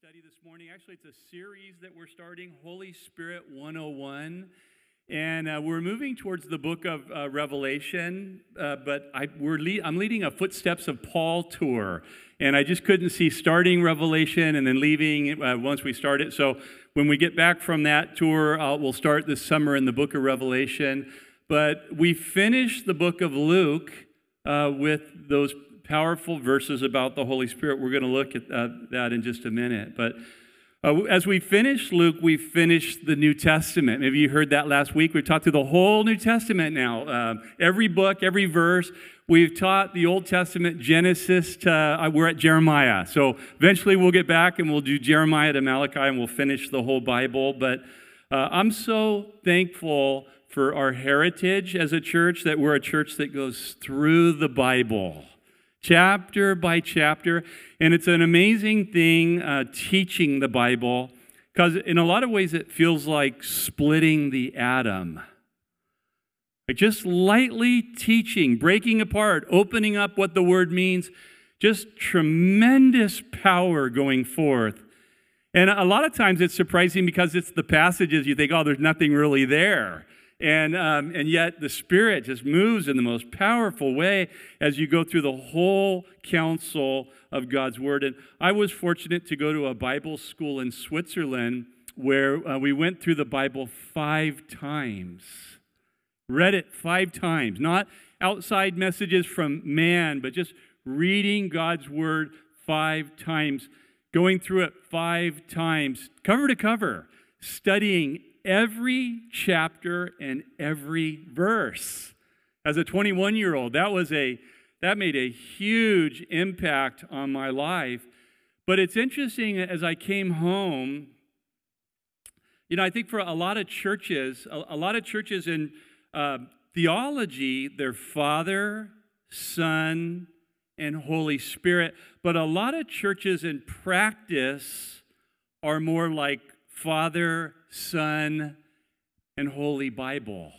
study this morning. Actually, it's a series that we're starting, Holy Spirit 101. And we're moving towards the book of Revelation, but I'm leading a Footsteps of Paul tour. And I just couldn't see starting Revelation and then leaving once we start it. So when we get back from that tour, we'll start this summer in the book of Revelation. But we finished the book of Luke with those powerful verses about the Holy Spirit. We're going to look at that in just a minute. But as we finish Luke, we finished the New Testament. Maybe you heard that last week. We've taught through the whole New Testament now. Every book, every verse. We've taught the Old Testament, Genesis to, we're at Jeremiah. So eventually we'll get back and we'll do Jeremiah to Malachi and we'll finish the whole Bible. But I'm so thankful for our heritage as a church, that we're a church that goes through the Bible, chapter by chapter. And it's an amazing thing teaching the Bible, because in a lot of ways it feels like splitting the atom. Like just lightly teaching, breaking apart, opening up what the word means, just tremendous power going forth. And a lot of times it's surprising because it's the passages you think, oh, there's nothing really there. And yet the Spirit just moves in the most powerful way as you go through the whole counsel of God's Word. And I was fortunate to go to a Bible school in Switzerland where we went through the Bible 5 times. Read it 5 times. Not outside messages from man, but just reading God's Word 5 times. Going through it 5 times, cover to cover, studying every chapter and every verse. As a 21-year-old, that made a huge impact on my life. But it's interesting, as I came home, I think for a lot of churches in theology, they're Father, Son, and Holy Spirit. But a lot of churches in practice are more like Father, Son, and Holy Bible.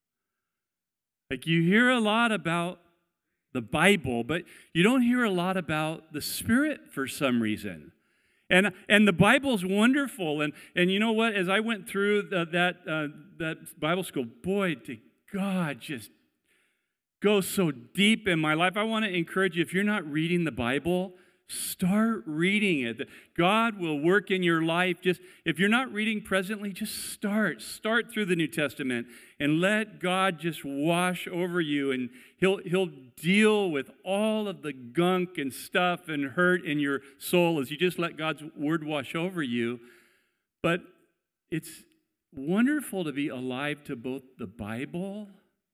Like you hear a lot about the Bible, but you don't hear a lot about the Spirit for some reason. And the Bible's wonderful. And you know what? As I went through that Bible school, boy, did God just go so deep in my life. I want to encourage you, if you're not reading the Bible, start reading it. God will work in your life. Just if you're not reading presently, just start through the New Testament and let God just wash over you, and he'll deal with all of the gunk and stuff and hurt in your soul as you just let God's word wash over you. But it's wonderful to be alive to both the Bible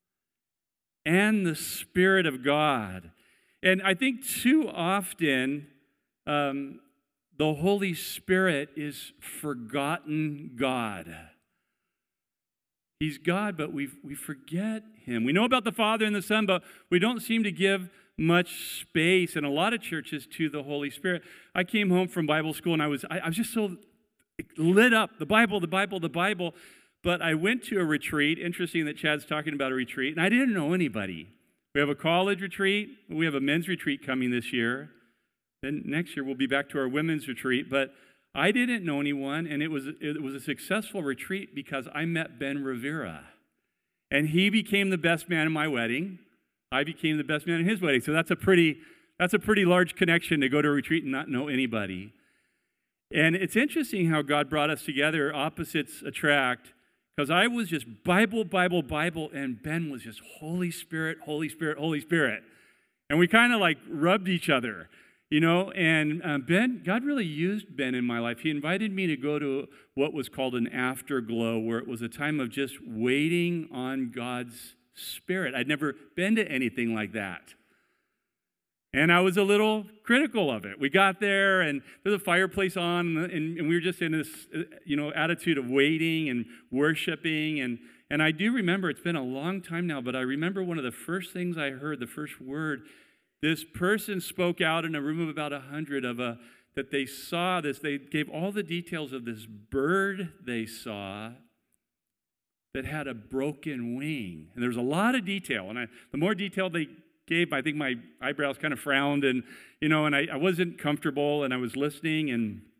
and the Spirit of God. And I think too often the Holy Spirit is forgotten God. He's God, but we forget Him. We know about the Father and the Son, but we don't seem to give much space in a lot of churches to the Holy Spirit. I came home from Bible school and I was just so lit up. The Bible, the Bible, the Bible. But I went to a retreat. Interesting that Chad's talking about a retreat, and I didn't know anybody. We have a college retreat. We have a men's retreat coming this year. Then next year we'll be back to our women's retreat. But I didn't know anyone, and it was a successful retreat because I met Ben Rivera. And he became the best man in my wedding. I became the best man in his wedding. So that's a pretty large connection to go to a retreat and not know anybody. And it's interesting how God brought us together. Opposites attract. Because I was just Bible, Bible, Bible, and Ben was just Holy Spirit, Holy Spirit, Holy Spirit. And we kind of like rubbed each other, and God really used Ben in my life. He invited me to go to what was called an afterglow, where it was a time of just waiting on God's Spirit. I'd never been to anything like that. And I was a little critical of it. We got there, and there's a fireplace on, and we were just in this, attitude of waiting and worshiping. And I do remember, it's been a long time now, but I remember one of the first things I heard, the first word, this person spoke out in a room of about 100 that they saw this. They gave all the details of this bird they saw that had a broken wing. And there was a lot of detail, and the more detail they gave, I think my eyebrows kind of frowned, and I wasn't comfortable, and I was listening, and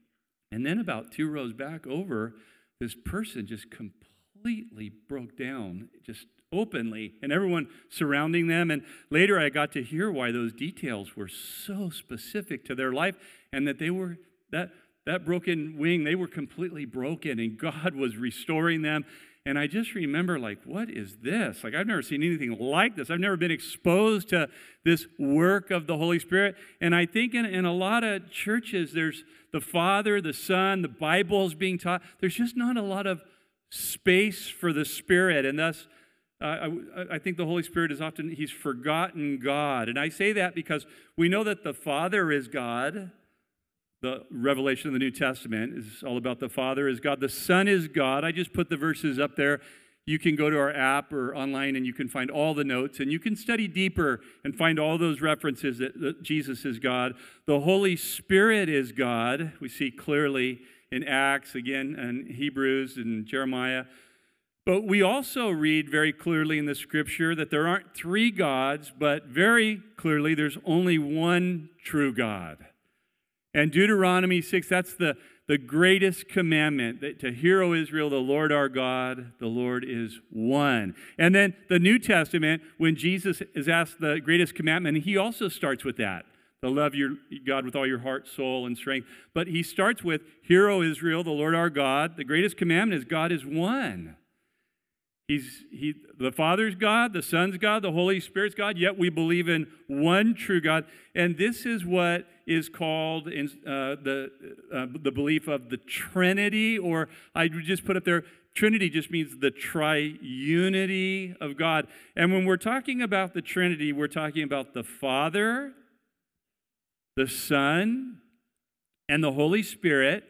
And then about 2 rows back over, this person just completely broke down, just openly, and everyone surrounding them. And later I got to hear why those details were so specific to their life, and that they were, that broken wing, they were completely broken, and God was restoring them. And I just remember, like, what is this? Like, I've never seen anything like this. I've never been exposed to this work of the Holy Spirit. And I think in a lot of churches, there's the Father, the Son, the Bible is being taught. There's just not a lot of space for the Spirit. And thus, I think the Holy Spirit is often, he's forgotten God. And I say that because we know that the Father is God. The revelation of the New Testament is all about the Father is God. The Son is God. I just put the verses up there. You can go to our app or online and you can find all the notes, and you can study deeper and find all those references that Jesus is God. The Holy Spirit is God. We see clearly in Acts, again, and Hebrews and Jeremiah. But we also read very clearly in the Scripture that there aren't 3 gods, but very clearly there's only one true God. And Deuteronomy 6, that's the greatest commandment, that to hear, O Israel, the Lord our God, the Lord is one. And then the New Testament, when Jesus is asked the greatest commandment, he also starts with that, to love your God with all your heart, soul, and strength. But he starts with, hear, O Israel, the Lord our God. The greatest commandment is God is one. The Father's God, the Son's God, the Holy Spirit's God, yet we believe in one true God. And this is what is called in the belief of the Trinity, or I would just put up there, Trinity just means the triunity of God. And when we're talking about the Trinity, we're talking about the Father, the Son, and the Holy Spirit,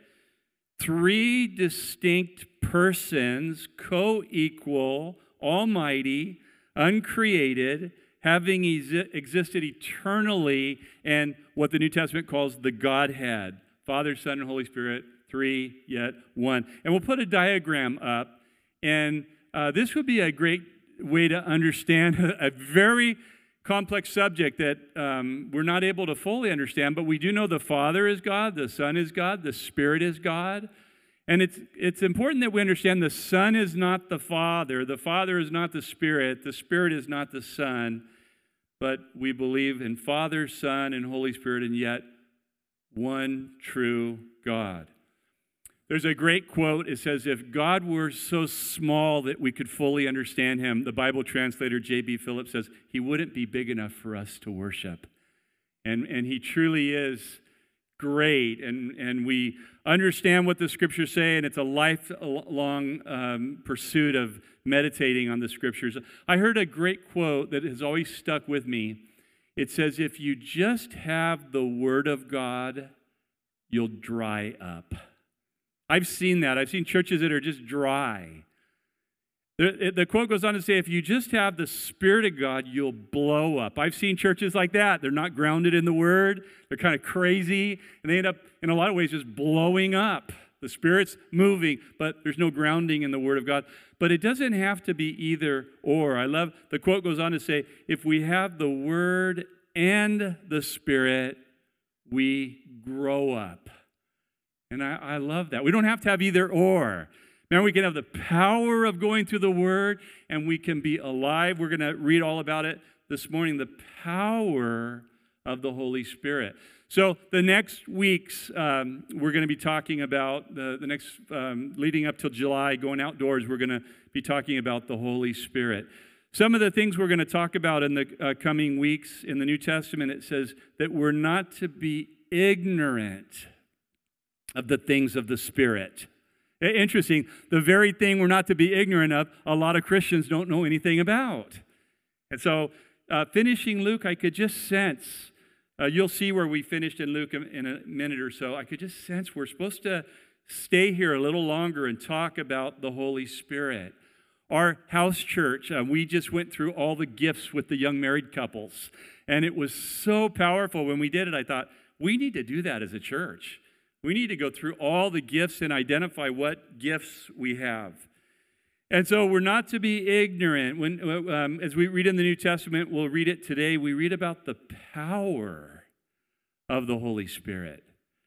3 distinct persons, co-equal, almighty, uncreated, having existed eternally, and what the New Testament calls the Godhead. Father, Son, and Holy Spirit, 3, yet one. And we'll put a diagram up, and this would be a great way to understand a very complex subject that we're not able to fully understand, but we do know the Father is God, the Son is God, the Spirit is God. And it's important that we understand the Son is not the Father is not the Spirit is not the Son, but we believe in Father, Son, and Holy Spirit, and yet one true God. There's a great quote. It says, if God were so small that we could fully understand him, the Bible translator J.B. Phillips says, he wouldn't be big enough for us to worship. And he truly is great, and we understand what the Scriptures say, and it's a lifelong pursuit of meditating on the Scriptures. I heard a great quote that has always stuck with me. It says, if you just have the Word of God, you'll dry up. I've seen that. I've seen churches that are just dry. The quote goes on to say, if you just have the Spirit of God, you'll blow up. I've seen churches like that. They're not grounded in the Word. They're kind of crazy, and they end up, in a lot of ways, just blowing up. The Spirit's moving, but there's no grounding in the Word of God. But it doesn't have to be either or. I love, the quote goes on to say, if we have the Word and the Spirit, we grow up. And I love that. We don't have to have either or. Now we can have the power of going through the Word, and we can be alive. We're going to read all about it this morning, the power of the Holy Spirit. So the next weeks, we're going to be talking about, the next, leading up till July, going outdoors, we're going to be talking about the Holy Spirit. Some of the things we're going to talk about in the coming weeks in the New Testament, it says that we're not to be ignorant of the things of the Spirit. Interesting, the very thing we're not to be ignorant of, a lot of Christians don't know anything about. And so, finishing Luke, I could just sense, you'll see where we finished in Luke in a minute or so, I could just sense we're supposed to stay here a little longer and talk about the Holy Spirit. Our house church, we just went through all the gifts with the young married couples, and it was so powerful. When we did it, I thought, we need to do that as a church. We need to go through all the gifts and identify what gifts we have. And so we're not to be ignorant. When, as we read in the New Testament, we'll read it today, we read about the power of the Holy Spirit.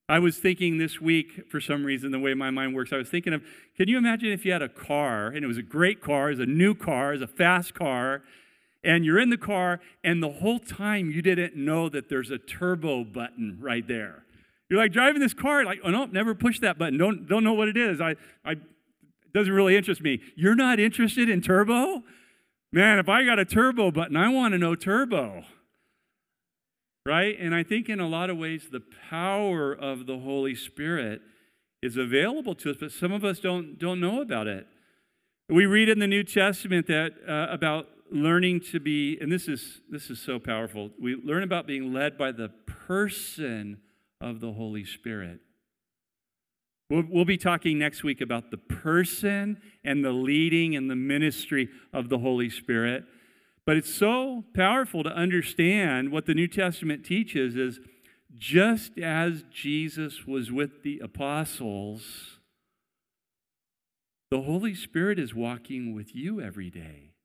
I was thinking this week, for some reason, the way my mind works, I was thinking of, can you imagine if you had a car, and it was a great car, it was a new car, it was a fast car, and you're in the car, and the whole time you didn't know that there's a turbo button right there. You're like driving this car, like, oh no, never push that button. Don't know what it is. It doesn't really interest me. You're not interested in turbo? Man, if I got a turbo button, I want to know turbo. Right? And I think in a lot of ways, the power of the Holy Spirit is available to us, but some of us don't know about it. We read in the New Testament that about learning to be, and this is so powerful. We learn about being led by the person of the Holy Spirit. We'll be talking next week about the person and the leading and the ministry of the Holy Spirit. But it's so powerful to understand what the New Testament teaches is just as Jesus was with the apostles, the Holy Spirit is walking with you every day.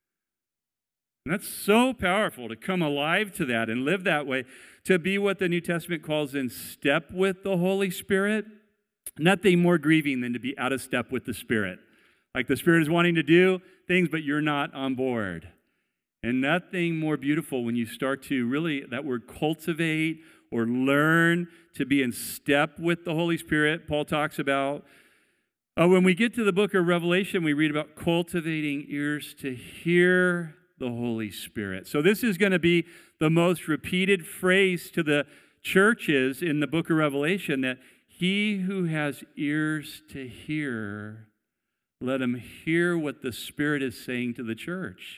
And that's so powerful to come alive to that and live that way, to be what the New Testament calls in step with the Holy Spirit. Nothing more grieving than to be out of step with the Spirit. Like the Spirit is wanting to do things, but you're not on board. And nothing more beautiful when you start to really, that word cultivate or learn to be in step with the Holy Spirit. Paul talks about, when we get to the book of Revelation, we read about cultivating ears to hear the Holy Spirit. So this is going to be the most repeated phrase to the churches in the book of Revelation, that he who has ears to hear, let him hear what the Spirit is saying to the church.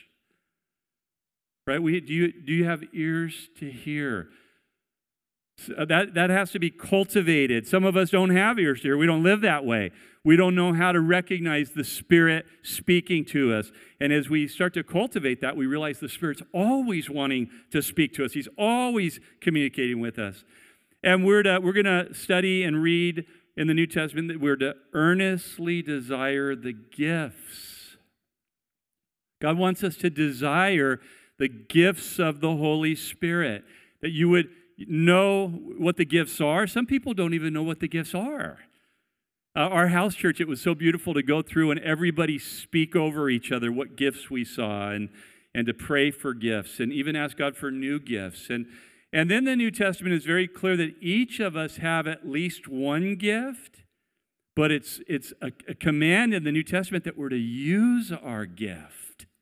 Right? Do you have ears to hear? So that has to be cultivated. Some of us don't have ears to hear. We don't live that way. We don't know how to recognize the Spirit speaking to us. And as we start to cultivate that, we realize the Spirit's always wanting to speak to us. He's always communicating with us. And we're going to study and read in the New Testament that we're to earnestly desire the gifts. God wants us to desire the gifts of the Holy Spirit, that you would know what the gifts are. Some people don't even know what the gifts are. Our house church, it was so beautiful to go through and everybody speak over each other what gifts we saw, and to pray for gifts and even ask God for new gifts. And then the New Testament is very clear that each of us have at least one gift, but it's a command in the New Testament that we're to use our gift.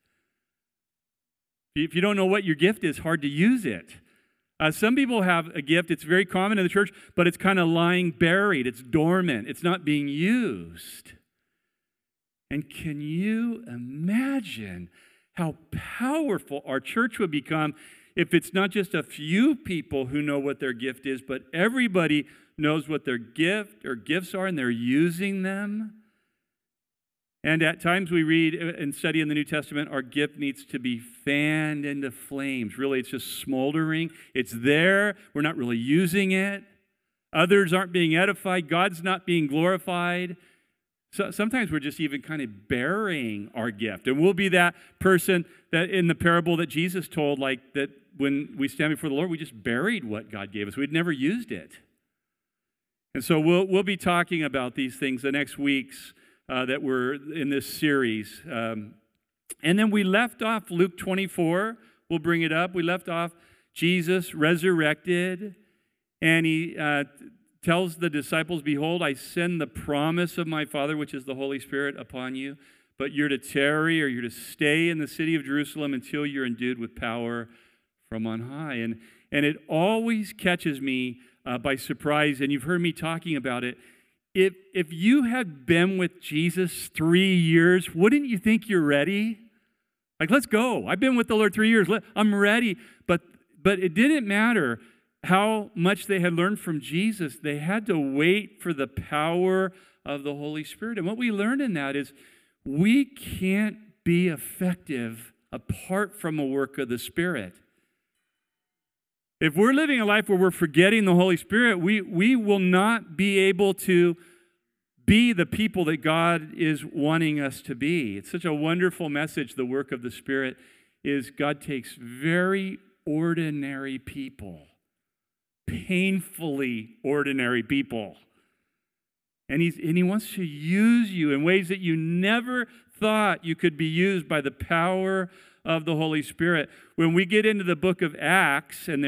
If you don't know what your gift is, hard to use it. Some people have a gift, it's very common in the church, but it's kind of lying buried. It's dormant. It's not being used. And can you imagine how powerful our church would become if it's not just a few people who know what their gift is, but everybody knows what their gift or gifts are and they're using them? And at times we read and study in the New Testament, our gift needs to be fanned into flames. Really, it's just smoldering. It's there. We're not really using it. Others aren't being edified. God's not being glorified. So sometimes we're just even kind of burying our gift. And we'll be that person that in the parable that Jesus told, like that when we stand before the Lord, we just buried what God gave us. We'd never used it. And so we'll be talking about these things the next weeks that we're in this series. And then we left off Luke 24. We'll bring it up. We left off Jesus resurrected, and he tells the disciples, behold, I send the promise of my Father, which is the Holy Spirit, upon you. But you're to tarry, or you're to stay in the city of Jerusalem until you're endued with power from on high. And it always catches me by surprise, and you've heard me talking about it. If you had been with Jesus 3 years, wouldn't you think you're ready? Like, let's go. I've been with the Lord 3 years. I'm ready. But it didn't matter how much they had learned from Jesus. They had to wait for the power of the Holy Spirit. And what we learned in that is we can't be effective apart from a work of the Spirit. If we're living a life where we're forgetting the Holy Spirit, we will not be able to be the people that God is wanting us to be. It's such a wonderful message. The work of the Spirit is God takes very ordinary people, painfully ordinary people. And he wants to use you in ways that you never thought you could be used by the power of the Holy Spirit. When we get into the book of Acts, and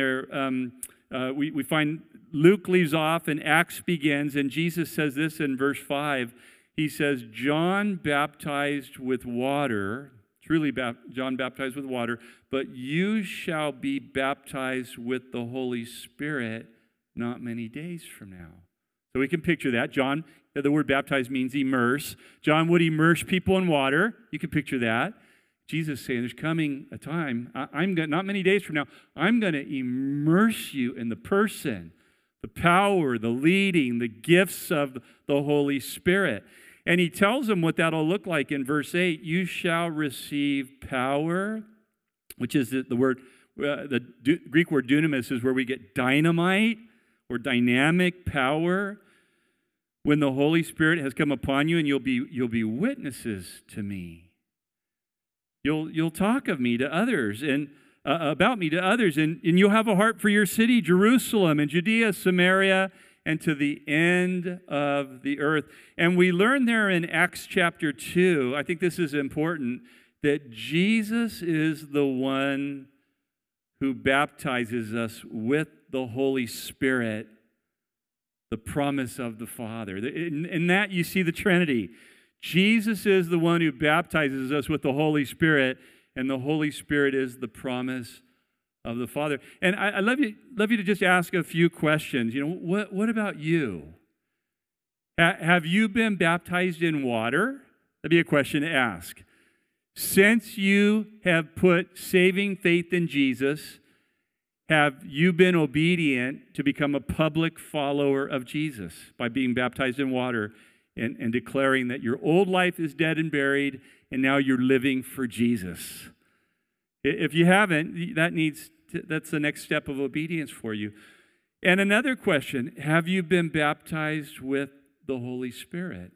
we find Luke leaves off and Acts begins, and Jesus says this in verse 5. He says, John baptized with water, John baptized with water, but you shall be baptized with the Holy Spirit not many days from now. So we can picture that. John, the word baptize means immerse. John would immerse people in water. You can picture that. Jesus saying, there's coming a time, not many days from now, I'm going to immerse you in the person, the power, the leading, the gifts of the Holy Spirit. And he tells them what that'll look like in verse 8. You shall receive power, which is the word, the Greek word dunamis is where we get dynamite or dynamic power. When the Holy Spirit has come upon you, and you'll be witnesses to me. You'll talk of me to others, and about me to others, and you'll have a heart for your city, Jerusalem, and Judea, Samaria, and to the end of the earth. And we learn there in Acts chapter 2, I think this is important, that Jesus is the one who baptizes us with the Holy Spirit, the promise of the Father. In that you see the Trinity. Jesus is the one who baptizes us with the Holy Spirit, and the Holy Spirit is the promise of the Father. And I love you to just ask a few questions. What about you? Have you been baptized in water? That'd be a question to ask. Since you have put saving faith in Jesus, have you been obedient to become a public follower of Jesus by being baptized in water and declaring that your old life is dead and buried, and now you're living for Jesus? If you haven't, that's the next step of obedience for you. And another question, have you been baptized with the Holy Spirit?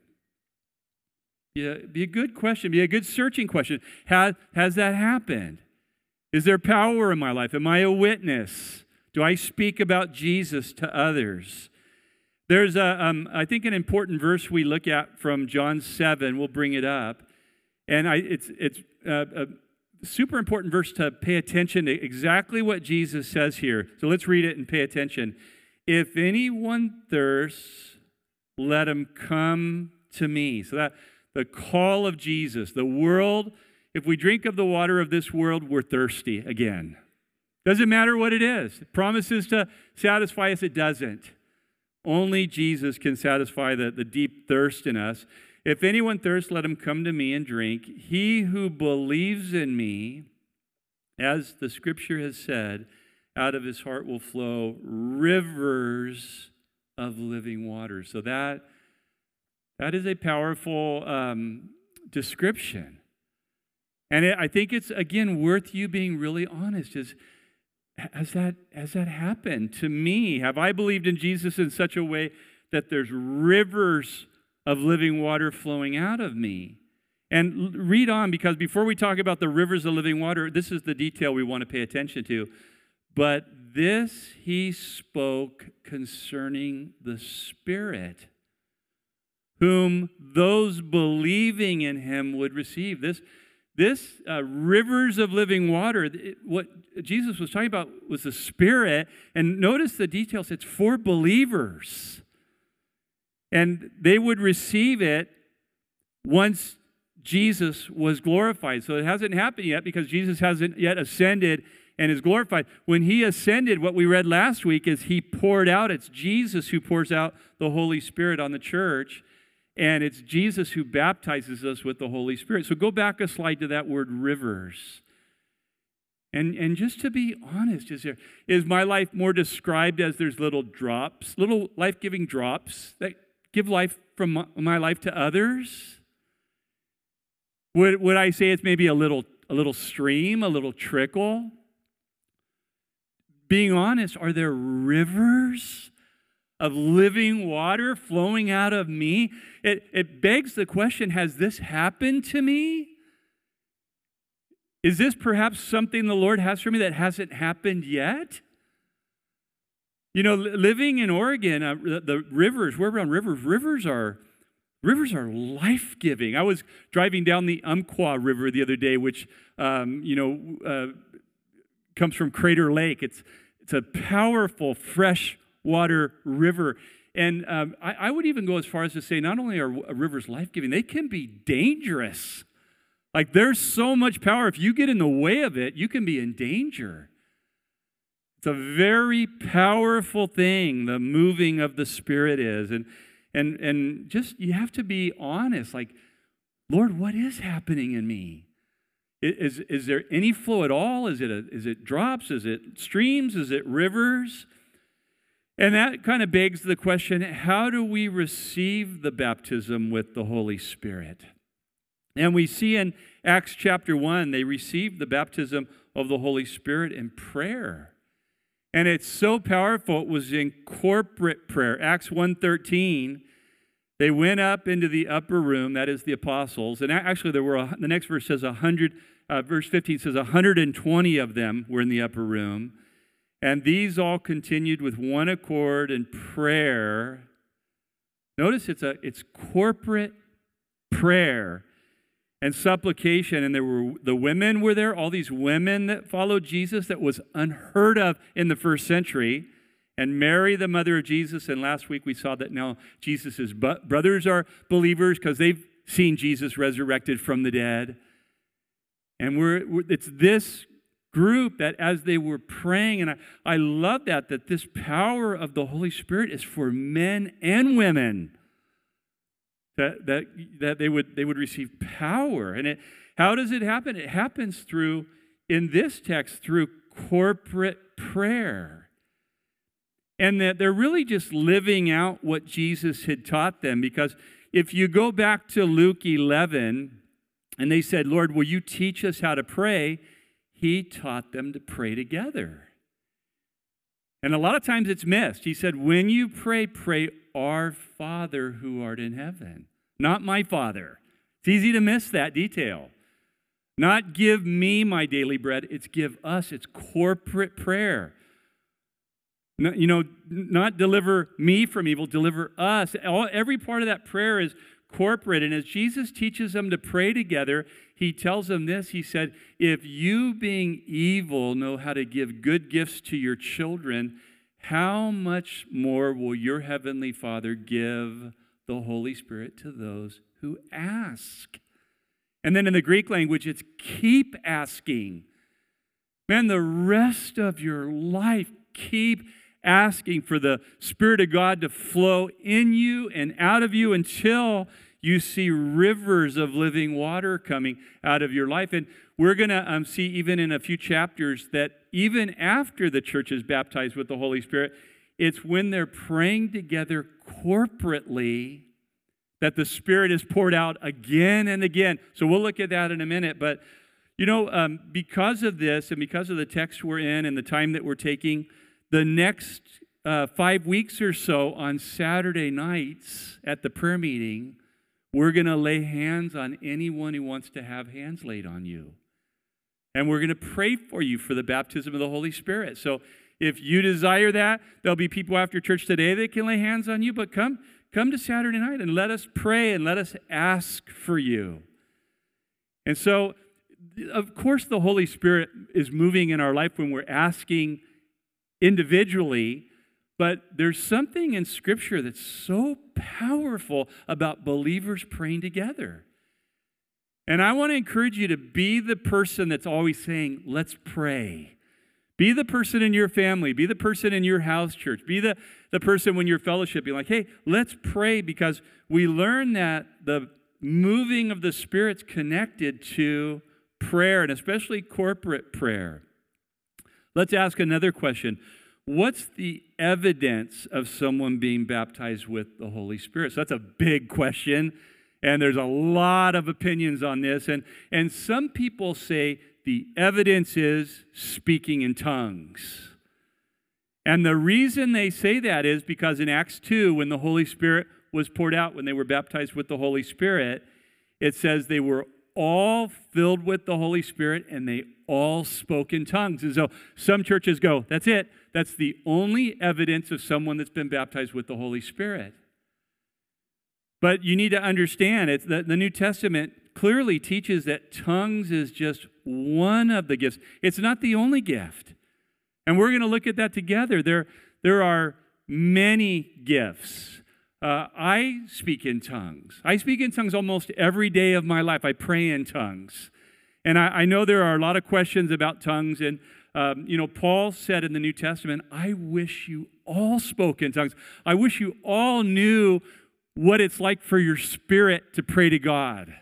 Yeah, be a good question, be a good searching question. Has that happened? Is there power in my life? Am I a witness? Do I speak about Jesus to others? There's I think an important verse we look at from John 7. We'll bring it up, and it's a super important verse to pay attention to exactly what Jesus says here. So let's read it and pay attention. If anyone thirsts, let him come to me. So that the call of Jesus, the world. If we drink of the water of this world, we're thirsty again. Doesn't matter what it is. It promises to satisfy us, it doesn't. Only Jesus can satisfy the deep thirst in us. If anyone thirsts, let him come to me and drink. He who believes in me, as the scripture has said, out of his heart will flow rivers of living water. So that is a powerful description. And I think it's, again, worth you being really honest. Has that happened to me? Have I believed in Jesus in such a way that there's rivers of living water flowing out of me? And read on, because before we talk about the rivers of living water, this is the detail we want to pay attention to. But this he spoke concerning the Spirit, whom those believing in him would receive. This rivers of living water, what Jesus was talking about was the Spirit. And notice the details. It's for believers. And they would receive it once Jesus was glorified. So it hasn't happened yet because Jesus hasn't yet ascended and is glorified. When he ascended, what we read last week is he poured out. It's Jesus who pours out the Holy Spirit on the church. And it's Jesus who baptizes us with the Holy Spirit. So go back a slide to that word rivers. And just to be honest, is my life more described as there's little drops, little life-giving drops that give life from my life to others? Would I say it's maybe a little stream, a little trickle? Being honest, are there rivers of living water flowing out of me? It begs the question, has this happened to me? Is this perhaps something the Lord has for me that hasn't happened yet? You know, living in Oregon, the rivers, we're around rivers. Rivers are life-giving. I was driving down the Umpqua River the other day, which, comes from Crater Lake. It's a powerful freshwater river. And I would even go as far as to say not only are rivers life-giving, they can be dangerous. Like there's so much power. If you get in the way of it, you can be in danger. It's a very powerful thing, the moving of the Spirit is. And just, you have to be honest, like, Lord, what is happening in me? Is there any flow at all? Is it drops? Is it streams? Is it rivers? And that kind of begs the question, how do we receive the baptism with the Holy Spirit? And we see in Acts chapter 1, they received the baptism of the Holy Spirit in prayer. And it's so powerful, it was in corporate prayer. Acts 1:13, they went up into the upper room, that is the apostles. And actually, the next verse says 100, verse 15 says 120 of them were in the upper room. And these all continued with one accord in prayer. Notice it's corporate prayer and supplication. And the women were there, all these women that followed Jesus, that was unheard of in the first century. And Mary, the mother of Jesus, and last week we saw that now Jesus' brothers are believers because they've seen Jesus resurrected from the dead. And it's this group that as they were praying, and I love that this power of the Holy Spirit is for men and women, that they would receive power. And how does it happen? It happens in this text, through corporate prayer. And that they're really just living out what Jesus had taught them. Because if you go back to Luke 11, and they said, Lord, will you teach us how to pray? He taught them to pray together. And a lot of times it's missed. He said, when you pray, pray our Father who art in heaven, not my Father. It's easy to miss that detail. Not give me my daily bread, it's give us. It's corporate prayer. Not deliver me from evil, deliver us. Every part of that prayer is corporate. And as Jesus teaches them to pray together, he tells them this. He said, if you being evil know how to give good gifts to your children, how much more will your heavenly Father give the Holy Spirit to those who ask? And then in the Greek language, it's keep asking. Man, the rest of your life, keep asking for the Spirit of God to flow in you and out of you until you see rivers of living water coming out of your life. And we're going to see even in a few chapters that even after the church is baptized with the Holy Spirit, it's when they're praying together corporately that the Spirit is poured out again and again. So we'll look at that in a minute. But, because of this and because of the text we're in and the time that we're taking, the next 5 weeks or so on Saturday nights at the prayer meeting, we're going to lay hands on anyone who wants to have hands laid on you. And we're going to pray for you for the baptism of the Holy Spirit. So if you desire that, there'll be people after church today that can lay hands on you, but come to Saturday night and let us pray and let us ask for you. And so, of course, the Holy Spirit is moving in our life when we're asking individually, but there's something in Scripture that's so powerful about believers praying together. And I want to encourage you to be the person that's always saying, let's pray. Be the person in your family. Be the person in your house church. Be the person when you're fellowshipping, like, hey, let's pray, because we learn that the moving of the Spirit's connected to prayer, and especially corporate prayer. Let's ask another question. What's the evidence of someone being baptized with the Holy Spirit? So that's a big question, and there's a lot of opinions on this. And some people say the evidence is speaking in tongues. And the reason they say that is because in Acts 2, when the Holy Spirit was poured out, when they were baptized with the Holy Spirit, it says they were all filled with the Holy Spirit, and they all spoke in tongues. And so some churches go, that's it. That's the only evidence of someone that's been baptized with the Holy Spirit. But you need to understand, it's that the New Testament clearly teaches that tongues is just one of the gifts. It's not the only gift. And we're going to look at that together. There are many gifts. I speak in tongues. I speak in tongues almost every day of my life. I pray in tongues. And I know there are a lot of questions about tongues. And, Paul said in the New Testament, I wish you all spoke in tongues. I wish you all knew what it's like for your spirit to pray to God.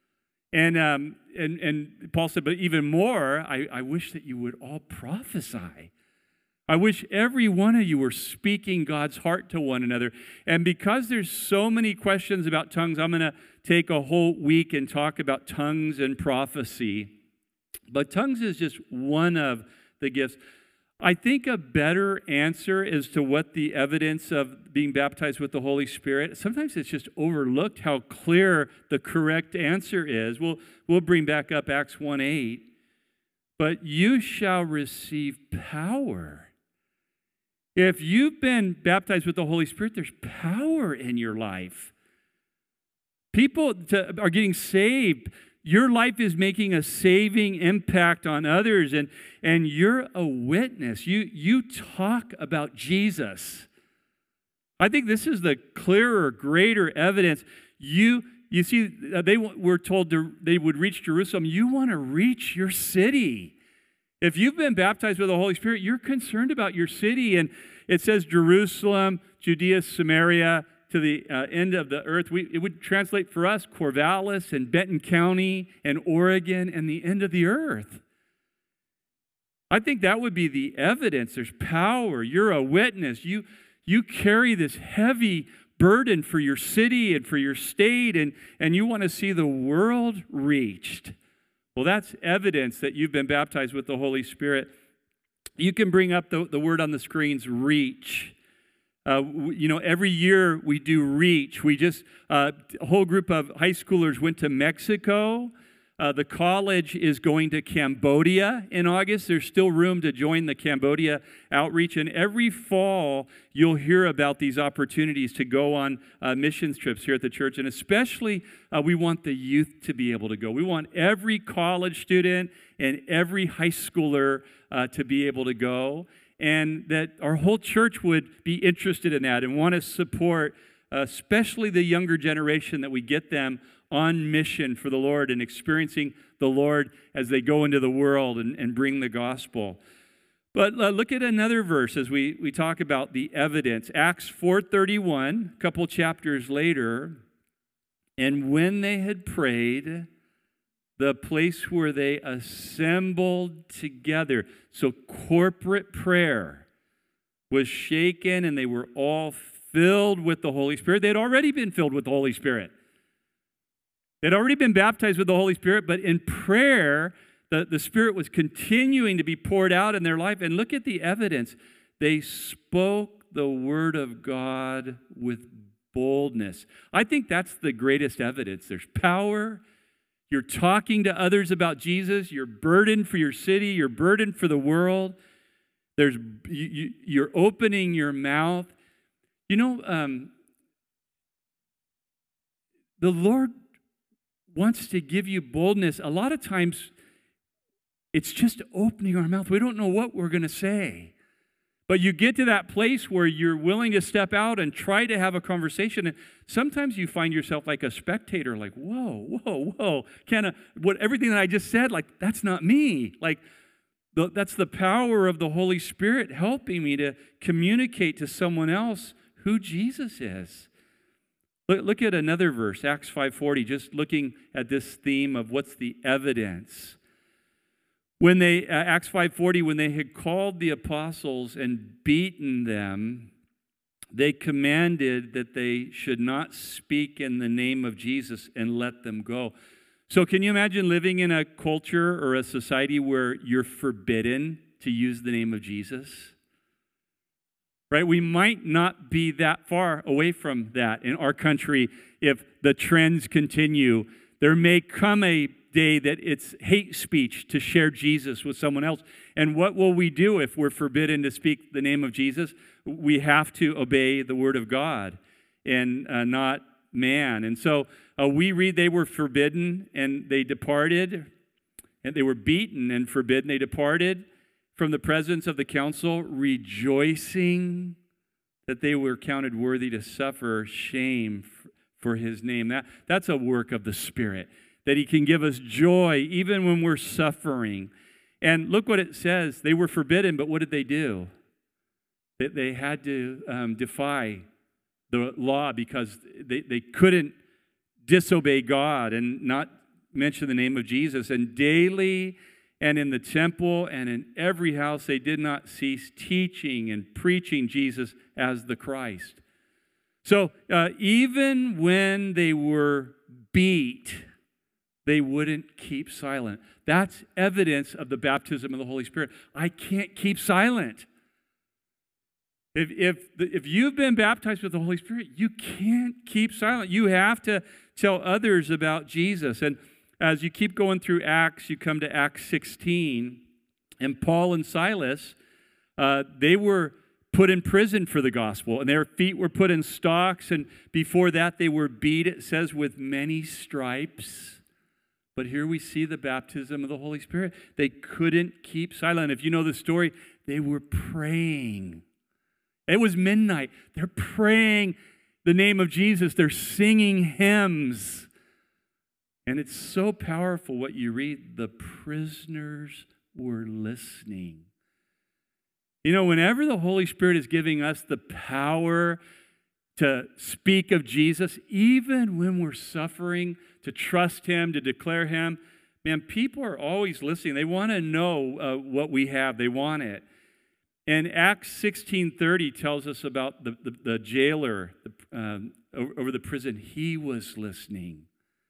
And Paul said, but even more, I wish that you would all prophesy. I wish every one of you were speaking God's heart to one another. And because there's so many questions about tongues, I'm going to take a whole week and talk about tongues and prophecy. But tongues is just one of the gifts. I think a better answer as to what the evidence of being baptized with the Holy Spirit, sometimes it's just overlooked how clear the correct answer is. We'll bring back up Acts 1:8. But you shall receive power. If you've been baptized with the Holy Spirit, there's power in your life. People are getting saved. Your life is making a saving impact on others, and you're a witness. You talk about Jesus. I think this is the clearer, greater evidence. You see, they were told they would reach Jerusalem. You want to reach your city. If you've been baptized with the Holy Spirit, you're concerned about your city. And it says Jerusalem, Judea, Samaria, to the end of the earth. It would translate for us Corvallis and Benton County and Oregon and the end of the earth. I think that would be the evidence. There's power. You're a witness. You carry this heavy burden for your city and for your state, and you want to see the world reached. Well, that's evidence that you've been baptized with the Holy Spirit. You can bring up the word on the screens, reach. Every year we do reach. We just, a whole group of high schoolers went to Mexico. The college is going to Cambodia in August. There's still room to join the Cambodia outreach. And every fall, you'll hear about these opportunities to go on missions trips here at the church. And especially, we want the youth to be able to go. We want every college student and every high schooler to be able to go. And that our whole church would be interested in that and want to support, especially the younger generation, that we get them on mission for the Lord and experiencing the Lord as they go into the world and bring the gospel. But look at another verse as we talk about the evidence. Acts 4:31, a couple chapters later. And when they had prayed, the place where they assembled together, so corporate prayer, was shaken, and they were all filled with the Holy Spirit. They had already been filled with the Holy Spirit. They'd already been baptized with the Holy Spirit, but in prayer, the Spirit was continuing to be poured out in their life. And look at the evidence. They spoke the word of God with boldness. I think that's the greatest evidence. There's power. You're talking to others about Jesus. You're burdened for your city. You're burdened for the world. You're opening your mouth. The Lord wants to give you boldness. A lot of times, it's just opening our mouth. We don't know what we're going to say. But you get to that place where you're willing to step out and try to have a conversation. And sometimes you find yourself like a spectator, like, whoa. Everything that I just said, like, that's not me. Like, that's the power of the Holy Spirit helping me to communicate to someone else who Jesus is. Look at another verse, Acts 5:40, just looking at this theme of what's the evidence. Acts 5:40, when they had called the apostles and beaten them, they commanded that they should not speak in the name of Jesus and let them go. So can you imagine living in a culture or a society where you're forbidden to use the name of Jesus? Right? We might not be that far away from that in our country if the trends continue. There may come a day that it's hate speech to share Jesus with someone else. And what will we do if we're forbidden to speak the name of Jesus? We have to obey the word of God and not man. And so we read they were forbidden and they departed, and they were beaten and forbidden. They departed from the presence of the council, rejoicing that they were counted worthy to suffer shame for his name. That's a work of the Spirit, that he can give us joy even when we're suffering. And look what it says. They were forbidden, but what did they do? They had to defy the law because they couldn't disobey God and not mention the name of Jesus. And daily and in the temple and in every house, they did not cease teaching and preaching Jesus as the Christ. So even when they were beat, they wouldn't keep silent. That's evidence of the baptism of the Holy Spirit. I can't keep silent. If you've been baptized with the Holy Spirit, you can't keep silent. You have to tell others about Jesus. And as you keep going through Acts, you come to Acts 16, and Paul and Silas, they were put in prison for the gospel, and their feet were put in stocks, and before that they were beat, it says, with many stripes. But here we see the baptism of the Holy Spirit. They couldn't keep silent. If you know the story, they were praying. It was midnight. They're praying the name of Jesus. They're singing hymns. And it's so powerful what you read. The prisoners were listening. You know, whenever the Holy Spirit is giving us the power to speak of Jesus, even when we're suffering, to trust him, to declare him, man, people are always listening. They want to know what we have. They want it. And Acts 16:30 tells us about the jailer over the prison. He was listening.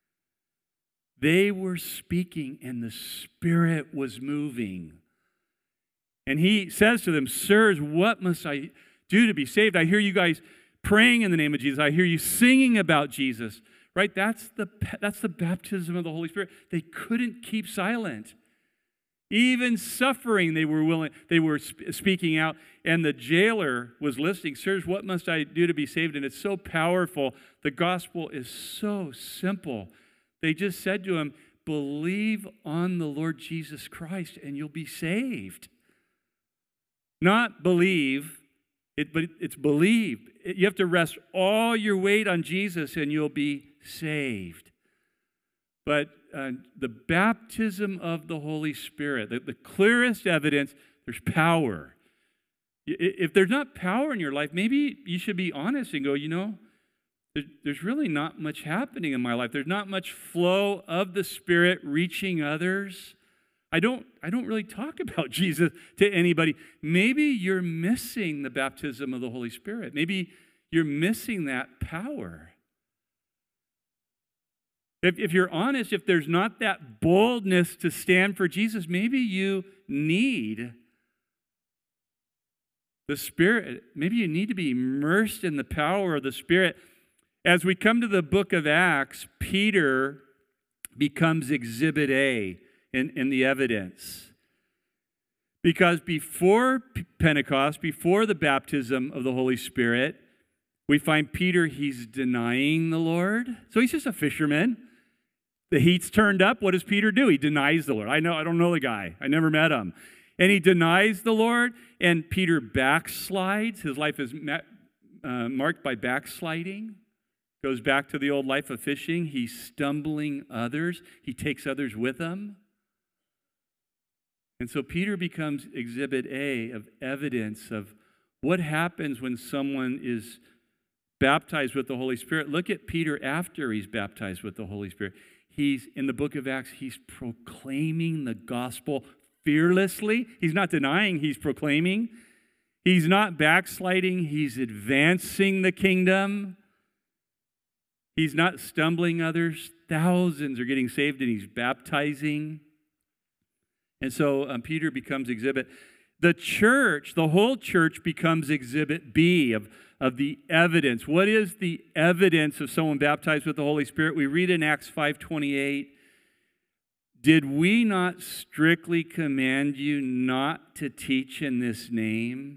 They were speaking, and the Spirit was moving. And he says to them, sirs, what must I do to be saved? I hear you guys praying in the name of Jesus. I hear you singing about Jesus. Right? That's the baptism of the Holy Spirit. They couldn't keep silent. Even suffering, they were speaking out. And the jailer was listening. Sirs, what must I do to be saved? And it's so powerful. The gospel is so simple. They just said to him, believe on the Lord Jesus Christ and you'll be saved. Not believe, but it's believe. You have to rest all your weight on Jesus and you'll be saved. But the baptism of the Holy Spirit, the clearest evidence, there's power. If there's not power in your life, maybe you should be honest and go, you know, there's really not much happening in my life. There's not much flow of the Spirit reaching others. I don't really talk about Jesus to anybody. Maybe you're missing the baptism of the Holy Spirit. Maybe you're missing that power. If you're honest, if there's not that boldness to stand for Jesus, maybe you need the Spirit. Maybe you need to be immersed in the power of the Spirit. As we come to the book of Acts, Peter becomes exhibit A in the evidence. Because before Pentecost, before the baptism of the Holy Spirit, we find Peter, he's denying the Lord. So he's just a fisherman. The heat's turned up. What does Peter do? He denies the Lord. I don't know the guy. I never met him. And he denies the Lord, and Peter backslides. His life is marked by backsliding. Goes back to the old life of fishing. He's stumbling others. He takes others with him. And so Peter becomes exhibit A of evidence of what happens when someone is baptized with the Holy Spirit. Look at Peter after he's baptized with the Holy Spirit. He's, in the book of Acts, he's proclaiming the gospel fearlessly. He's not denying, he's proclaiming. He's not backsliding, he's advancing the kingdom. He's not stumbling others. Thousands are getting saved and he's baptizing. And so Peter becomes exhibit. The church, the whole church becomes exhibit B of the evidence. What is the evidence of someone baptized with the Holy Spirit? We read in Acts 5:28, Did we not strictly command you not to teach in this name?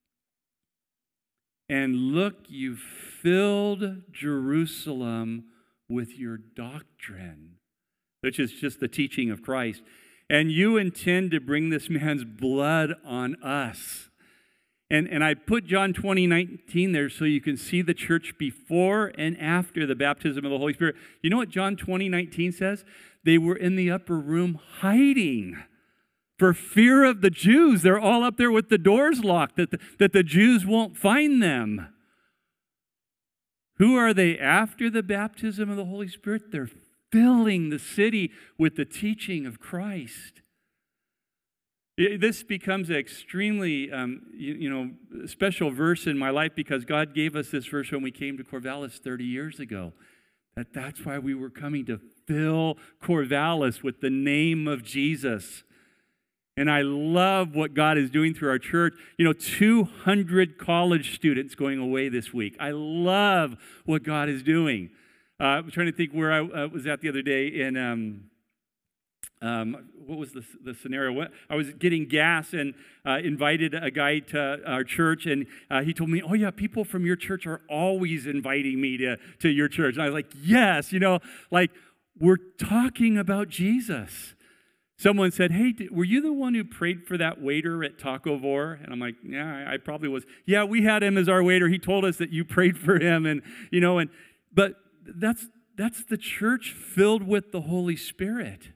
And look, you've filled Jerusalem with your doctrine, which is just the teaching of Christ. And you intend to bring this man's blood on us. And I put John 20:19 there so you can see the church before and after the baptism of the Holy Spirit. You know what John 20:19 says? They were in the upper room hiding for fear of the Jews. They're all up there with the doors locked, that the Jews won't find them. Who are they after the baptism of the Holy Spirit? They're filling the city with the teaching of Christ. This becomes an extremely, special verse in my life because God gave us this verse when we came to Corvallis 30 years ago. That's why we were coming to fill Corvallis with the name of Jesus. And I love what God is doing through our church. 200 college students going away this week. I love what God is doing. I'm trying to think where I was at the other day in, what was the scenario? I was getting gas and invited a guy to our church, and he told me, oh yeah, people from your church are always inviting me to your church. And I was like, yes, we're talking about Jesus. Someone said, hey, were you the one who prayed for that waiter at Taco Vor? And I'm like, yeah, I probably was. Yeah, we had him as our waiter. He told us that you prayed for him. But that's the church filled with the Holy Spirit.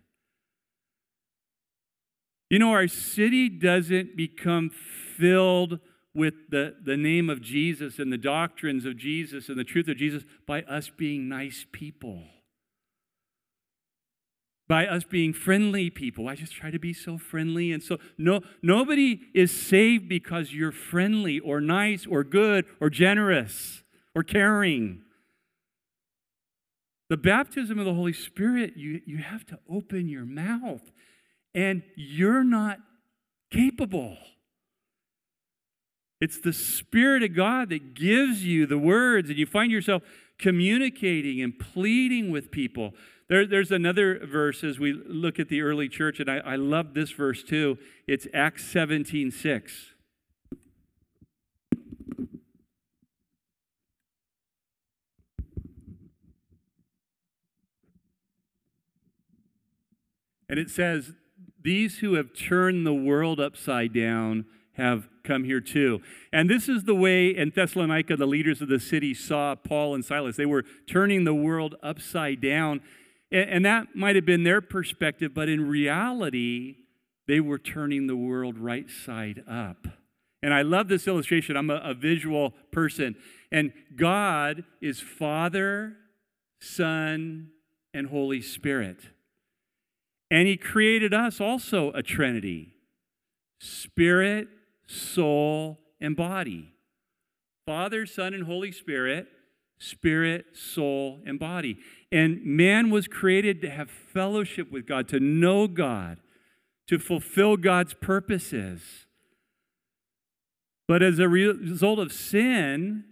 Our city doesn't become filled with the name of Jesus and the doctrines of Jesus and the truth of Jesus by us being nice people. By us being friendly people. I just try to be so friendly. And so nobody is saved because you're friendly or nice or good or generous or caring. The baptism of the Holy Spirit, you have to open your mouth. And you're not capable. It's the Spirit of God that gives you the words, and you find yourself communicating and pleading with people. There's another verse as we look at the early church, and I love this verse too. It's Acts 17:6. And it says, these who have turned the world upside down have come here too. And this is the way in Thessalonica the leaders of the city saw Paul and Silas. They were turning the world upside down. And that might have been their perspective, but in reality, they were turning the world right side up. And I love this illustration. I'm a visual person. And God is Father, Son, and Holy Spirit. And He created us also a Trinity. Spirit, soul, and body. Father, Son, and Holy Spirit. Spirit, soul, and body. And man was created to have fellowship with God, to know God, to fulfill God's purposes. But as a result of sin,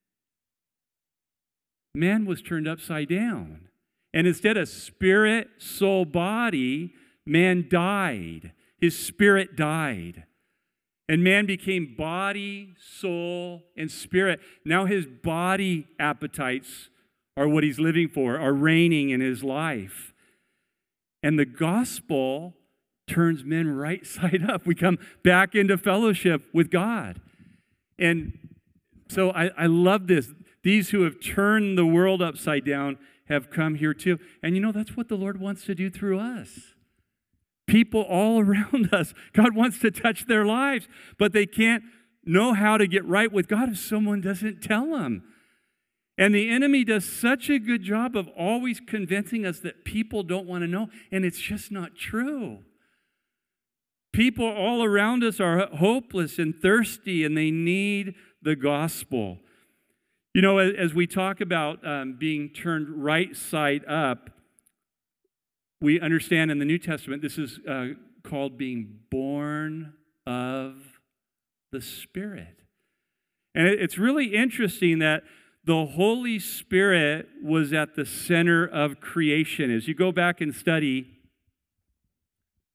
man was turned upside down. And instead of spirit, soul, body, man died. His spirit died. And man became body, soul, and spirit. Now his body appetites are what he's living for, are reigning in his life. And the gospel turns men right side up. We come back into fellowship with God. And so I love this. These who have turned the world upside down have come here too. And that's what the Lord wants to do through us. People all around us, God wants to touch their lives, but they can't know how to get right with God if someone doesn't tell them. And the enemy does such a good job of always convincing us that people don't want to know, and it's just not true. People all around us are hopeless and thirsty, and they need the gospel. As we talk about being turned right side up, we understand in the New Testament this is called being born of the Spirit. And it's really interesting that the Holy Spirit was at the center of creation. As you go back and study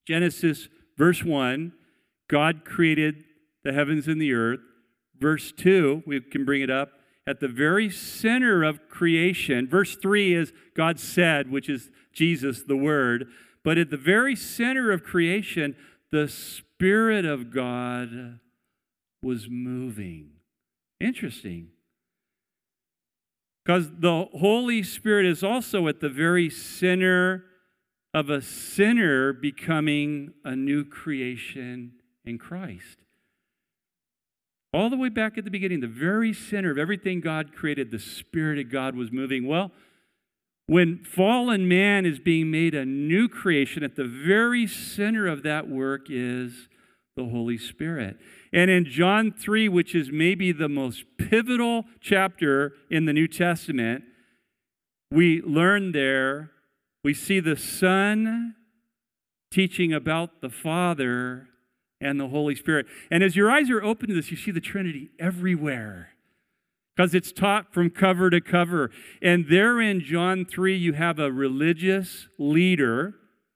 Genesis, verse 1, God created the heavens and the earth. Verse 2, we can bring it up, at the very center of creation. Verse 3 is God said, which is Jesus, the Word. But at the very center of creation, the Spirit of God was moving. Interesting. Because the Holy Spirit is also at the very center of a sinner becoming a new creation in Christ. All the way back at the beginning, the very center of everything God created, the Spirit of God was moving. Well, when fallen man is being made a new creation, at the very center of that work is the Holy Spirit. And in John 3, which is maybe the most pivotal chapter in the New Testament, we learn there, we see the Son teaching about the Father and the Holy Spirit. And as your eyes are open to this, you see the Trinity everywhere because it's taught from cover to cover. And there in John 3, you have a religious leader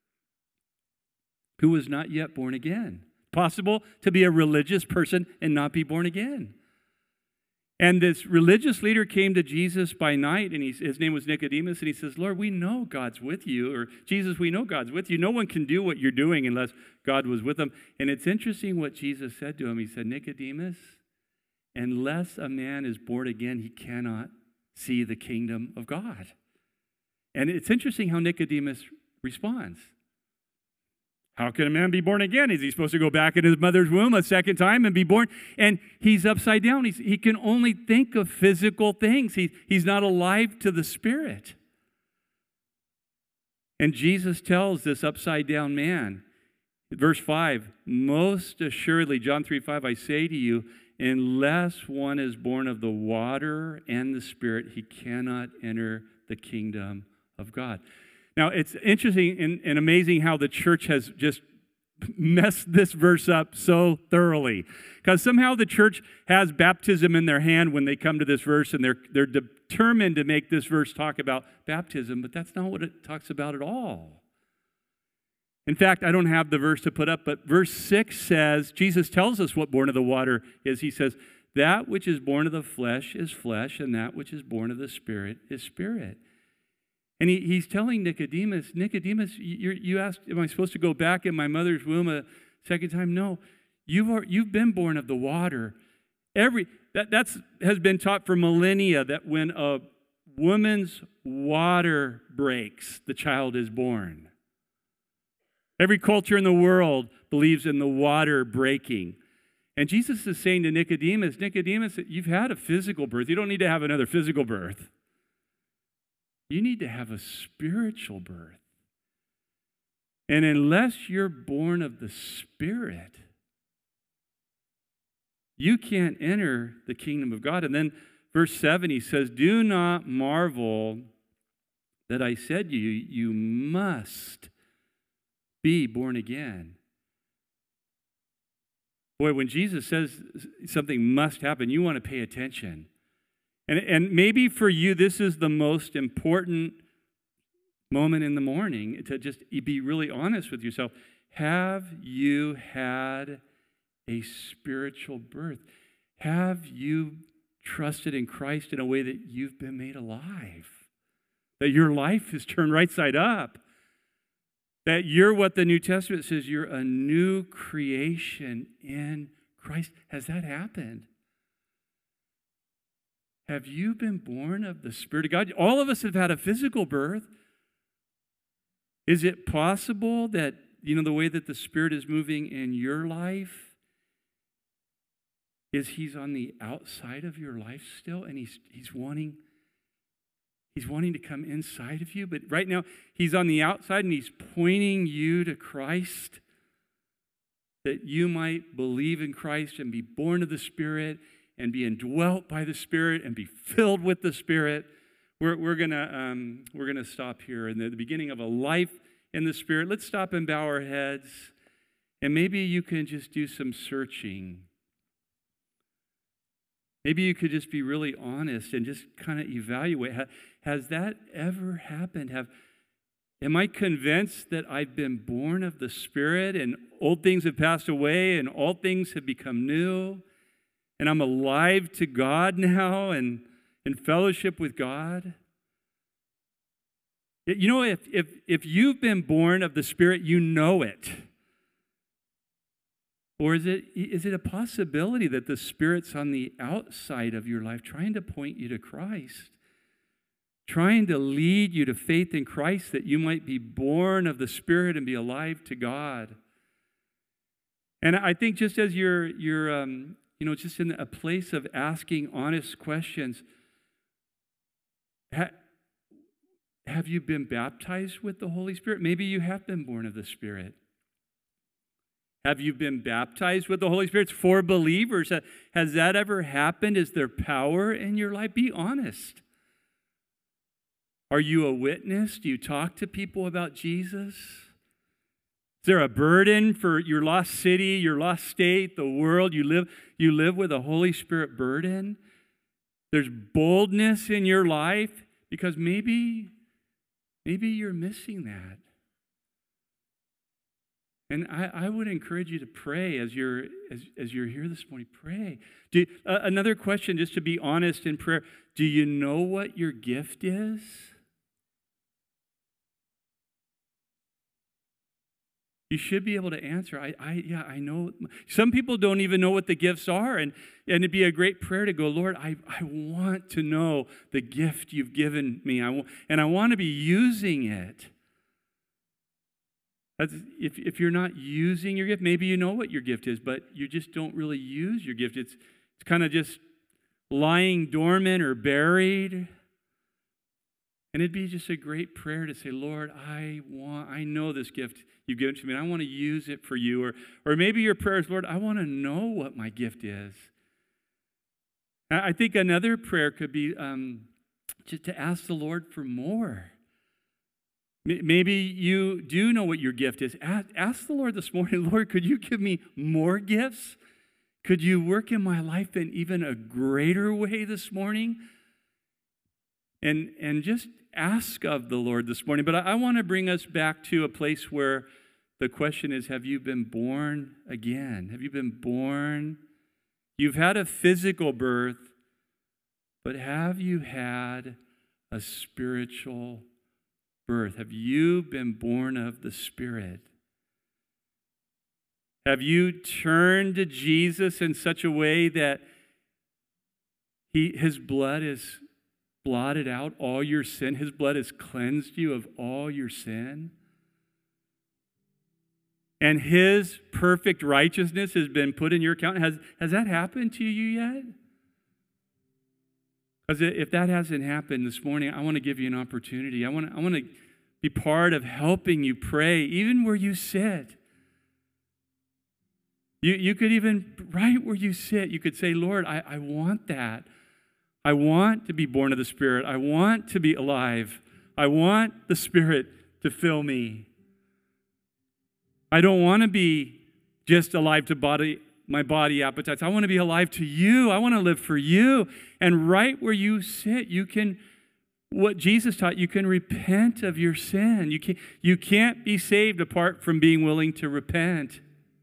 who was not yet born again. Possible to be a religious person and not be born again. And this religious leader came to Jesus by night, and his name was Nicodemus, and he says, Lord, we know God's with you, or Jesus, we know God's with you. No one can do what you're doing unless God was with them. And it's interesting what Jesus said to him. He said, Nicodemus, unless a man is born again, he cannot see the kingdom of God. And it's interesting how Nicodemus responds. How can a man be born again? Is he supposed to go back in his mother's womb a second time and be born? And he's upside down. He can only think of physical things. He's not alive to the Spirit. And Jesus tells this upside down man, verse 5, most assuredly, John 3:5, I say to you, unless one is born of the water and the Spirit, he cannot enter the kingdom of God. Now, it's interesting and amazing how the church has just messed this verse up so thoroughly. Because somehow the church has baptism in their hand when they come to this verse, and they're determined to make this verse talk about baptism, but that's not what it talks about at all. In fact, I don't have the verse to put up, but verse 6 says, Jesus tells us what born of the water is. He says, that which is born of the flesh is flesh, and that which is born of the Spirit is spirit. And he's telling Nicodemus, you asked, am I supposed to go back in my mother's womb a second time? No, you've been born of the water. That's has been taught for millennia, that when a woman's water breaks, the child is born. Every culture in the world believes in the water breaking. And Jesus is saying to Nicodemus, you've had a physical birth. You don't need to have another physical birth. You need to have a spiritual birth. And unless you're born of the Spirit, you can't enter the kingdom of God. And then verse 7, he says, do not marvel that I said to you, you must be born again. Boy, when Jesus says something must happen, you want to pay attention. And maybe for you, this is the most important moment in the morning, to just be really honest with yourself. Have you had a spiritual birth? Have you trusted in Christ in a way that you've been made alive? That your life is turned right side up? That you're what the New Testament says, you're a new creation in Christ? Has that happened? Have you been born of the Spirit of God? All of us have had a physical birth. Is it possible that, the way that the Spirit is moving in your life is He's on the outside of your life still, and He's wanting to come inside of you, but right now He's on the outside and He's pointing you to Christ, that you might believe in Christ and be born of the Spirit and be indwelt by the Spirit and be filled with the Spirit. We're gonna stop here in the beginning of a life in the Spirit. Let's stop and bow our heads, and maybe you can just do some searching. Maybe you could just be really honest and just kind of evaluate. Has that ever happened? Am I convinced that I've been born of the Spirit and old things have passed away and all things have become new? And I'm alive to God now and in fellowship with God? You know, if you've been born of the Spirit, you know it. Or is it a possibility that the Spirit's on the outside of your life trying to point you to Christ? Trying to lead you to faith in Christ that you might be born of the Spirit and be alive to God. And I think just as you're just in a place of asking honest questions, have you been baptized with the Holy Spirit? Maybe you have been born of the Spirit. Have you been baptized with the Holy Spirit? It's for believers. Has that ever happened? Is there power in your life? Be honest. Are you a witness? Do you talk to people about Jesus? Is there a burden for your lost city, your lost state, the world? You live with a Holy Spirit burden? There's boldness in your life because maybe you're missing that. And I would encourage you to pray as you're here this morning. Pray. Another question, just to be honest in prayer. Do you know what your gift is? You should be able to answer. I know. Some people don't even know what the gifts are, and it'd be a great prayer to go, Lord, I want to know the gift you've given me, and I want to be using it. If you're not using your gift, maybe you know what your gift is, but you just don't really use your gift. It's kind of just lying dormant or buried. And it'd be just a great prayer to say, Lord, I know this gift you've given to me, and I want to use it for you. Or maybe your prayer is, Lord, I want to know what my gift is. I think another prayer could be just to ask the Lord for more. Maybe you do know what your gift is. Ask the Lord this morning, Lord, could you give me more gifts? Could you work in my life in even a greater way this morning? And just ask of the Lord this morning. But I want to bring us back to a place where the question is, have you been born again? Have you been born? You've had a physical birth, but have you had a spiritual birth? Have you been born of the Spirit? Have you turned to Jesus in such a way that His blood is blotted out all your sin? His blood has cleansed you of all your sin? And His perfect righteousness has been put in your account? Has that happened to you yet? Because if that hasn't happened this morning, I want to give you an opportunity. I want to be part of helping you pray, even where you sit. You could even, right where you sit, you could say, Lord, I want that. I want to be born of the Spirit. I want to be alive. I want the Spirit to fill me. I don't want to be just alive to my body appetites. I want to be alive to you. I want to live for you. And right where you sit, you can, what Jesus taught, you can repent of your sin. You can't be saved apart from being willing to repent.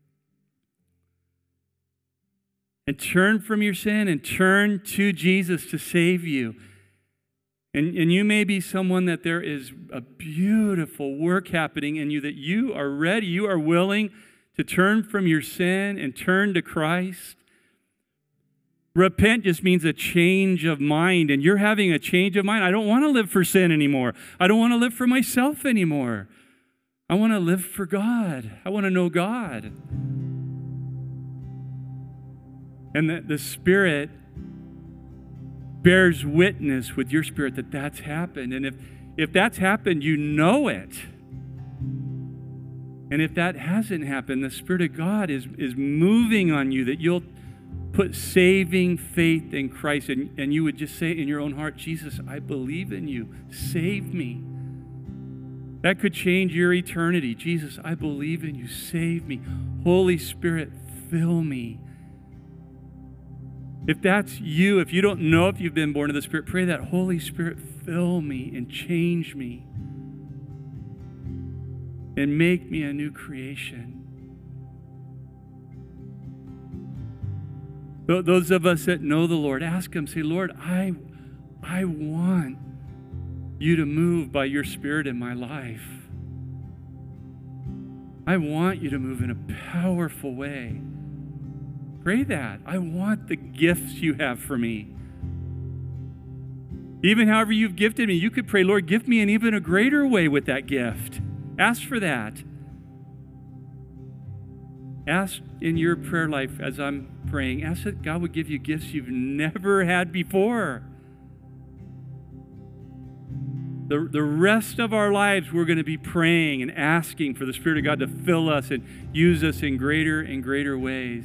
And turn from your sin and turn to Jesus to save you. And you may be someone that there is a beautiful work happening in you, that you are ready, you are willing to turn from your sin and turn to Christ. Repent just means a change of mind, and you're having a change of mind. I don't want to live for sin anymore. I don't want to live for myself anymore. I want to live for God. I want to know God. And the Spirit bears witness with your spirit that that's happened. And if that's happened, you know it. And if that hasn't happened, the Spirit of God is moving on you, that you'll put saving faith in Christ, and you would just say in your own heart, Jesus, I believe in you. Save me. That could change your eternity. Jesus, I believe in you. Save me. Holy Spirit, fill me. If that's you, if you don't know if you've been born of the Spirit, pray that, Holy Spirit, fill me and change me. and make me a new creation. Those of us that know the Lord, ask Him, say, Lord, I want you to move by your Spirit in my life. I want you to move in a powerful way. Pray that. I want the gifts you have for me. Even however you've gifted me, you could pray, Lord, give me an even a greater way with that gift. Ask for that. Ask in your prayer life as I'm praying, ask that God would give you gifts you've never had before. The rest of our lives, we're going to be praying and asking for the Spirit of God to fill us and use us in greater and greater ways.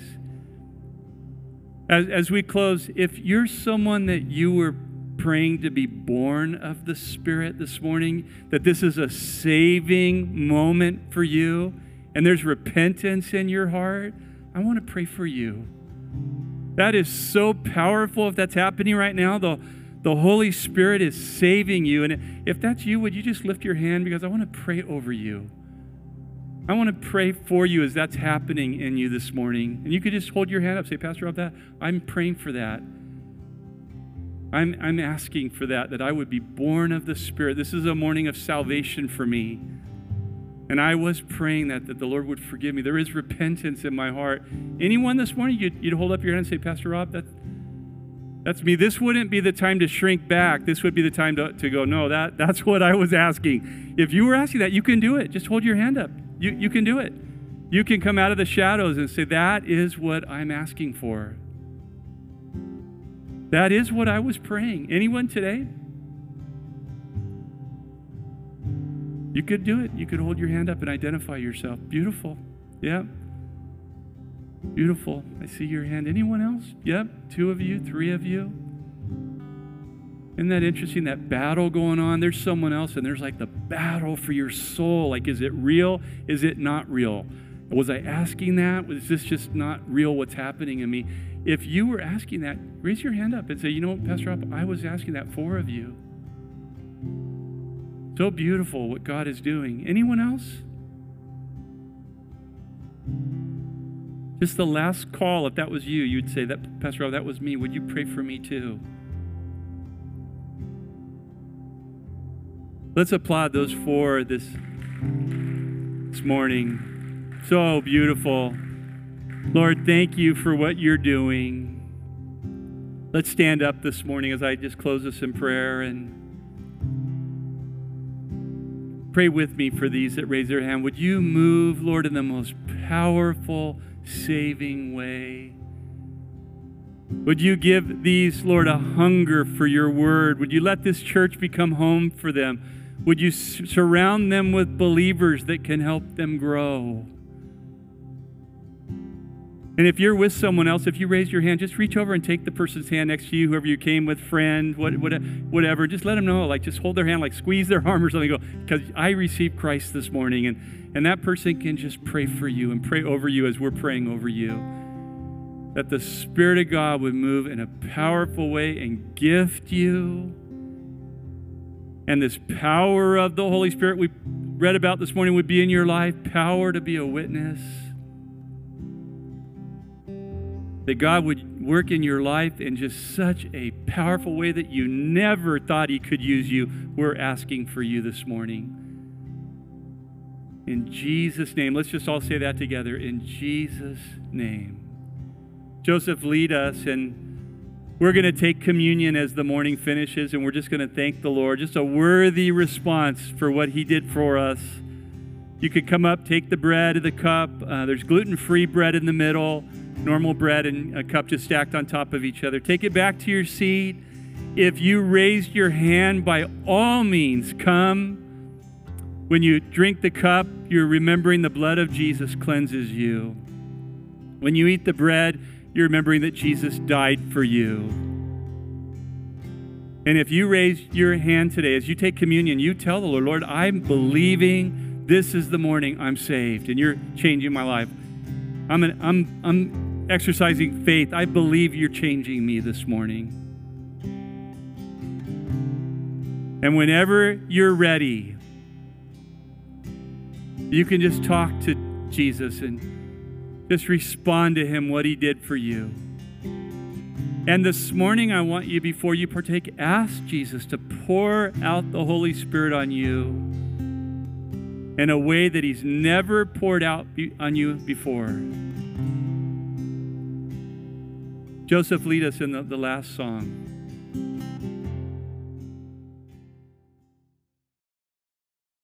As we close, if you're someone that you were praying to be born of the Spirit this morning, that this is a saving moment for you, and there's repentance in your heart, I want to pray for you. That is so powerful if that's happening right now. The Holy Spirit is saving you. And if that's you, would you just lift your hand? Because I want to pray over you. I want to pray for you as that's happening in you this morning. And you could just hold your hand up, say, Pastor Rob, I'm praying for that. I'm asking for that I would be born of the Spirit. This is a morning of salvation for me. And I was praying that the Lord would forgive me. There is repentance in my heart. Anyone this morning, you'd hold up your hand and say, Pastor Rob, that's me. This wouldn't be the time to shrink back. This would be the time to go, no, that's what I was asking. If you were asking that, you can do it. Just hold your hand up. You can do it. You can come out of the shadows and say, that is what I'm asking for. That is what I was praying. Anyone today? You could do it. You could hold your hand up and identify yourself. Beautiful. Yeah. Beautiful. I see your hand. Anyone else? Yep. 2 of you, 3 of you. Isn't that interesting? That battle going on. There's someone else, and there's like the battle for your soul. Like, is it real? Is it not real? Was I asking that? Was this just not real what's happening in me? If you were asking that, raise your hand up and say, you know what, Pastor Rob, I was asking that 4 of you. So beautiful what God is doing. Anyone else? Just the last call, if that was you, you'd say, that Pastor Rob, that was me. Would you pray for me too? Let's applaud those 4 this morning. So beautiful. Lord, thank you for what you're doing. Let's stand up this morning as I just close this in prayer and pray with me for these that raise their hand. Would you move, Lord, in the most powerful, saving way? Would you give these, Lord, a hunger for your word? Would you let this church become home for them? Would you surround them with believers that can help them grow? And if you're with someone else, if you raise your hand, just reach over and take the person's hand next to you, whoever you came with, friend, whatever. Just let them know, like just hold their hand, like squeeze their arm or something. Go, because I received Christ this morning. And that person can just pray for you and pray over you as we're praying over you. That the Spirit of God would move in a powerful way and gift you. And this power of the Holy Spirit we read about this morning would be in your life, power to be a witness. That God would work in your life in just such a powerful way that you never thought He could use you. We're asking for you this morning. In Jesus' name. Let's just all say that together. In Jesus' name. Joseph, lead us, and we're going to take communion as the morning finishes, and we're just going to thank the Lord. Just a worthy response for what He did for us. You could come up, take the bread and the cup. There's gluten-free bread in the middle. Normal bread and a cup just stacked on top of each other. Take it back to your seat. If you raised your hand, by all means, come. When you drink the cup, you're remembering the blood of Jesus cleanses you. When you eat the bread, you're remembering that Jesus died for you. And if you raise your hand today, as you take communion, you tell the Lord, Lord, I'm believing this is the morning I'm saved, and you're changing my life. I'm exercising faith. I believe you're changing me this morning. And whenever you're ready, You can just talk to Jesus and just respond to him what he did for you. And this morning, I want you, before you partake, ask Jesus to pour out the Holy Spirit on you in a way that he's never poured out on you before. Joseph, lead us in the last song.